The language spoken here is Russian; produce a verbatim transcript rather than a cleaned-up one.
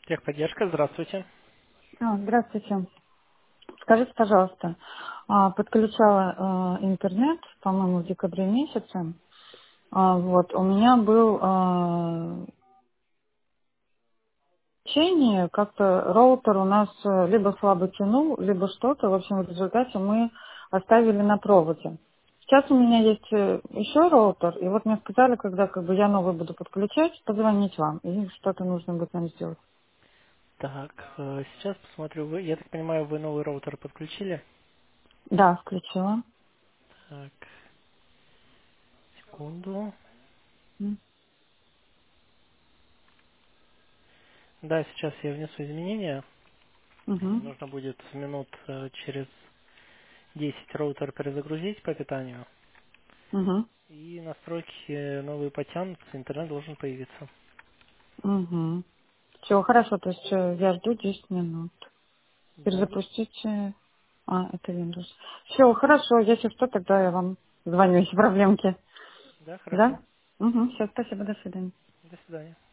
Техподдержка, здравствуйте. А, Здравствуйте. Скажите, пожалуйста, а, подключала э, интернет, по-моему, в декабре месяце. А, Вот, у меня был а, течение, как-то роутер у нас э, либо слабо тянул, либо что-то. В общем, в результате мы оставили на проводе. Сейчас у меня есть э, еще роутер, и вот мне сказали, когда как бы я новый буду подключать, позвонить вам, и что-то нужно будет нам сделать. Так, э, сейчас посмотрю, вы, я так понимаю, вы новый роутер подключили? Да, включила. Так, секунду. М, Да, сейчас я внесу изменения. Мгм. Нужно будет минут э, через десять роутер перезагрузить по питанию. Мгм. И настройки новые потянутся, интернет должен появиться. Мгм. Все, хорошо, то есть э, я жду десять минут. Да, да, Перезапустить. э, А, это Windows. Все, хорошо, если что, тогда я вам звоню, если проблемки. да, хорошо. Да? Угу, все, спасибо, до свидания. До свидания.